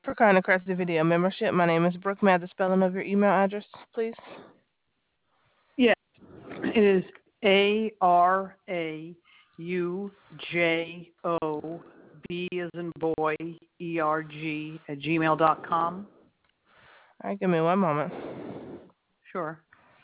For kind request the video membership, my name is Brooke. May I have the spelling of your email address, please? Yes, it is ARAUJOB as in boy, ERG at gmail.com. All right, give me one moment. Sure.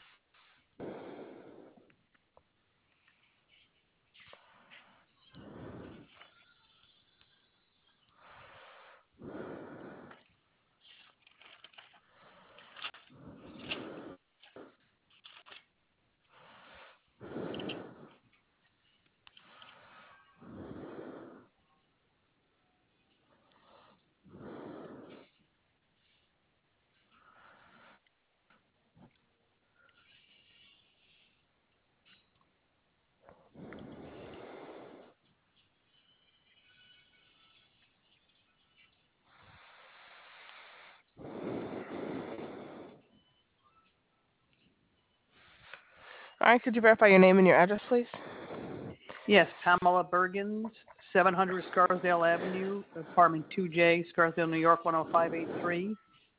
All right, could you verify your name and your address, please? Yes, Pamela Bergens, 700 Scarsdale Avenue, apartment 2J, Scarsdale, New York, 10583.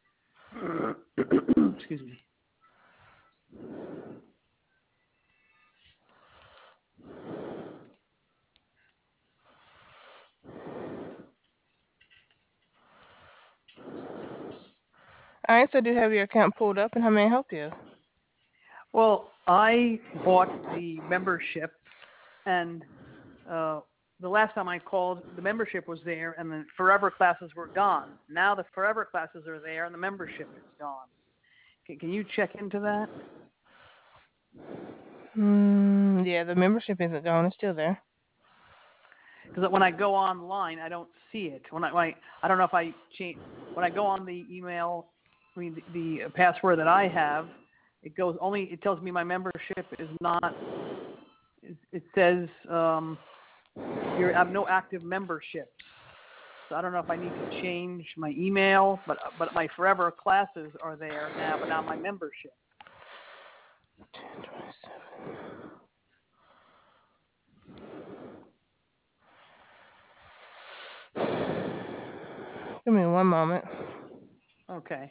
Excuse me. All right, so do you have your account pulled up, and how may I help you? Well, I bought the membership, and the last time I called, the membership was there, and the forever classes were gone. Now the forever classes are there, and the membership is gone. Can you check into that? Yeah, the membership isn't gone. It's still there. Because when I go online, I don't see it. I don't know if I change when I go on the email, I mean the password that I have, it goes only. It tells me my membership is not. It says you have no active memberships. So I don't know if I need to change my email, but my forever classes are there now, but not my membership. 1027. Give me one moment. Okay.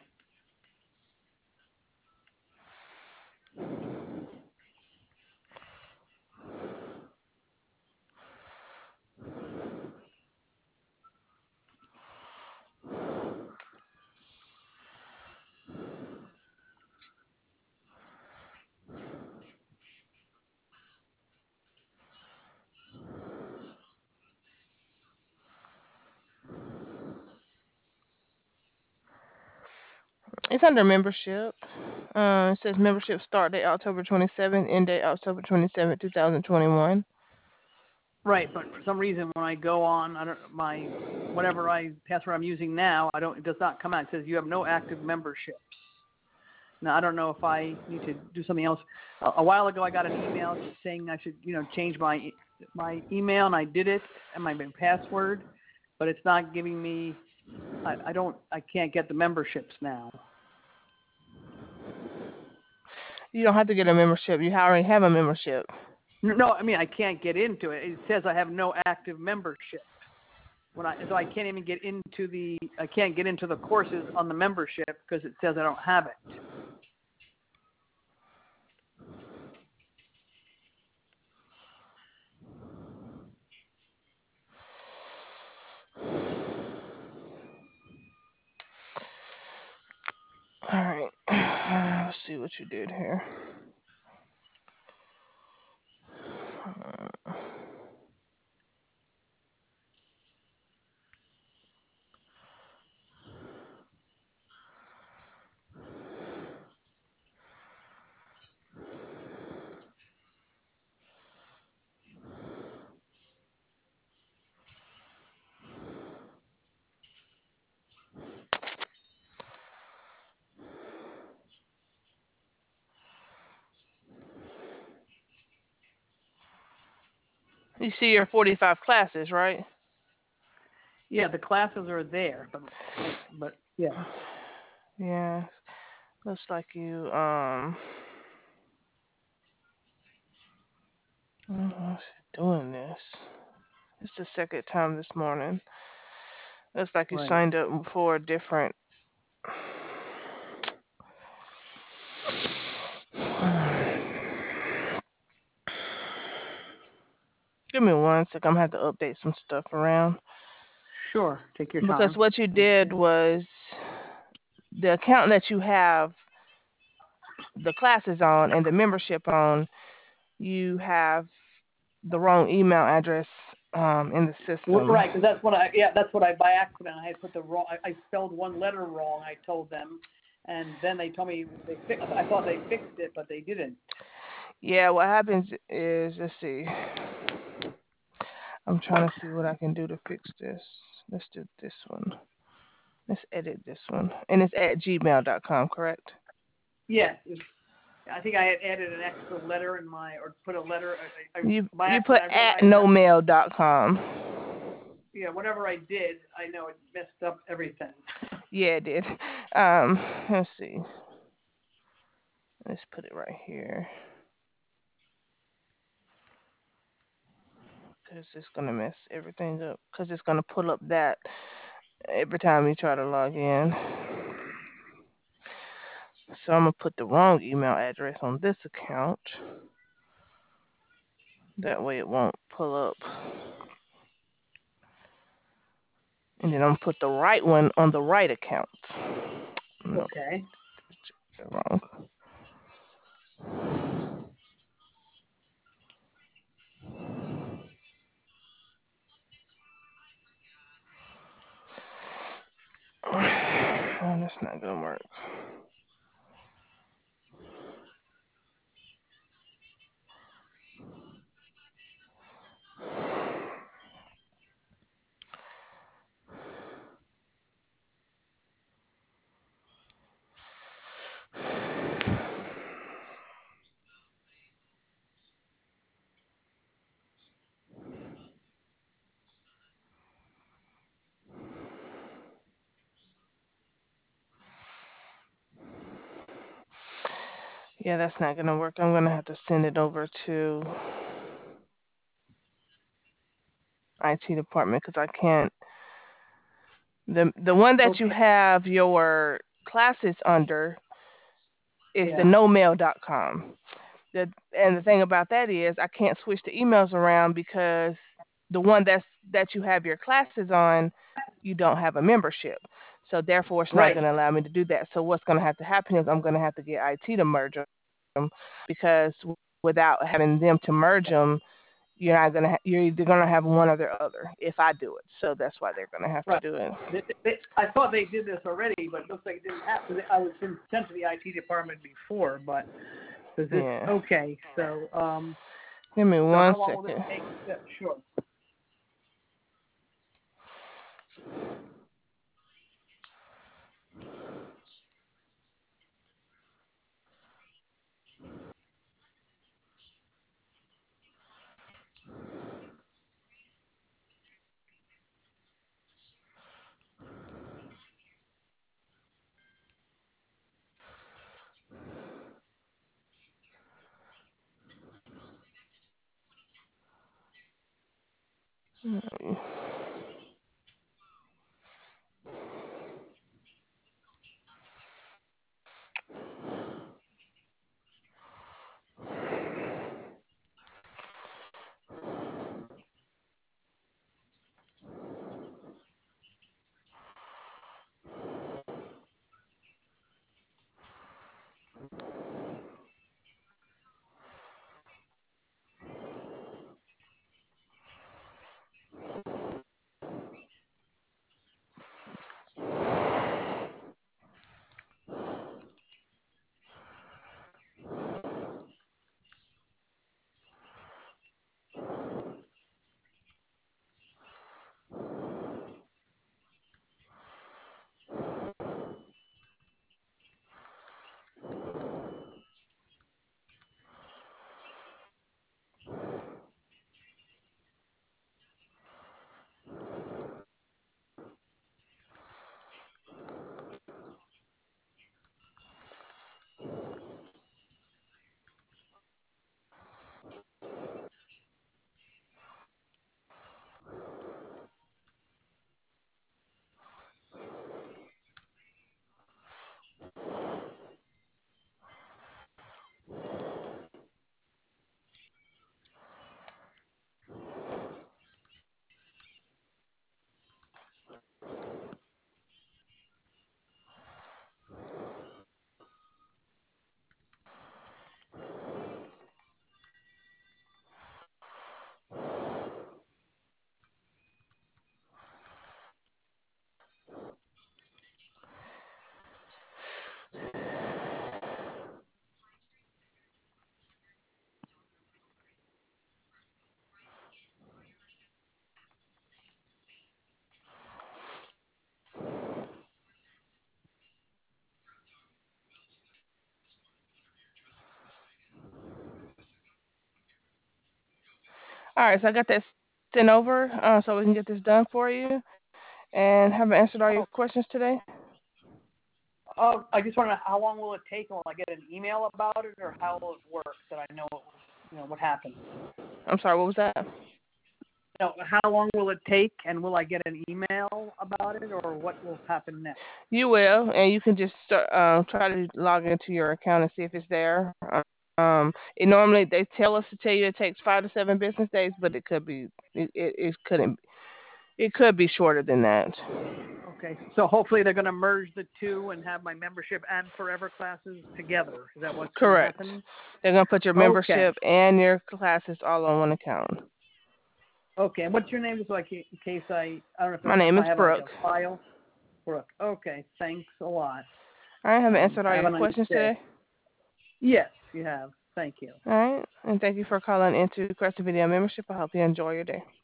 It's under membership. It says membership start date October 27th, end date October 27th, 2021. Right, but for some reason when I go on, I don't my whatever password I'm using now, I don't. It does not come out. It says you have no active memberships. Now I don't know if I need to do something else. A while ago, I got an email saying I should, change my email, and I did it and my password, but it's not giving me. I can't get the memberships now. You don't have to get a membership. You already have a membership. No, I mean I can't get into it. It says I have no active membership. So I can't even get into the courses on the membership because it says I don't have it. All right. Let's see what you did here. You see your 45 classes, right? Yeah, the classes are there, but yeah. Yeah. Looks like you I don't know if you're doing this. It's the second time this morning. Looks like you Right. signed up for a different. Give me one sec. I'm gonna have to update some stuff around. Sure. Take your Because time. what you did was the account that you have the classes on and the membership on, you have the wrong email address in the system. Right, because that's what I by accident I had put the wrong. I spelled one letter wrong. I told them, and then they told me I thought they fixed it, but they didn't. Yeah, what happens is, let's see. I'm trying to see what I can do to fix this. Let's do this one. Let's edit this one. And it's at gmail.com, correct? Yes, I think I had added an extra letter in my or put a letter. By You put accident I at realized that. nomail.com. Yeah, whatever I did, I know it messed up everything. Yeah, it did. Let's see. Let's put it right here. Because it's going to mess everything up. Because it's going to pull up that every time you try to log in. So I'm going to put the wrong email address on this account. That way it won't pull up. And then I'm going to put the right one on the right account. No, Okay. wrong. Oh, that's not going to work. Yeah, that's not going to work. I'm going to have to send it over to IT department because I can't. The one that you Okay. have your classes under is the Yeah. nomail.com. And the thing about that is I can't switch the emails around because the one that you have your classes on, you don't have a membership. So therefore it's not Right. going to allow me to do that. So what's going to have to happen is I'm going to have to get IT to merge them because without having them to merge them, you're either going to have one or the other if I do it. So that's why they're going to have to Right. do it. I thought they did this already, but it looks like it didn't happen. I was sent to the IT department before, but is this Yeah. okay? So Give me so one how long will this second. take? Yeah, sure. All right, so I got that sent over so we can get this done for you. And have I answered all your Oh, questions today? I just want to know how long will it take? Will I get an email about it, or how will it work that I know, what happens? I'm sorry, what was that? How long will it take, and will I get an email about it, or what will happen next? You will, and you can just start, try to log into your account and see if it's there. It normally they tell us to tell you it takes 5 to 7 business days, but it couldn't it could be shorter than that. Okay, so hopefully they're going to merge the two and have my membership and forever classes together. Is that what's going to Correct. happen? They're gonna put your Okay. membership and your classes all on one account. Okay, and what's your name, just so in case I don't know My if name I is have like a Brooke. file. Brooke. Okay, thanks a lot. I haven't answered all Have your a nice questions day. today. Yes, you have. Thank you. All right, and thank you for calling into Crescent Video Membership. I hope you enjoy your day.